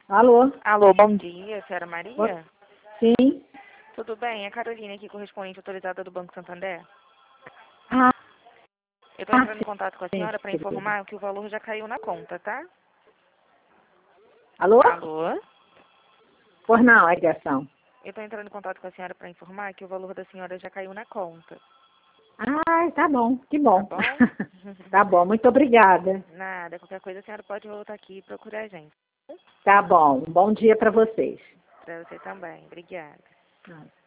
Alô? Alô, bom dia, senhora Bo- Maria? Sim? Tudo bem? É Carolina aqui, correspondente autorizada do Banco Santander. Ah, Eu estou entrando em contato com a sim, senhora para querida. informar que o valor já caiu na conta, tá? Alô? Alô? Pois não, é ligação. Eu estou entrando em contato com a senhora para informar que o valor da senhora já caiu na conta, Ah, tá bom, que tá bom. bom? Tá bom, muito obrigada. Nada, qualquer coisa a senhora pode voltar aqui e procurar a gente. Tá bom, um bom dia para vocês. Para você também. Obrigada. Ah.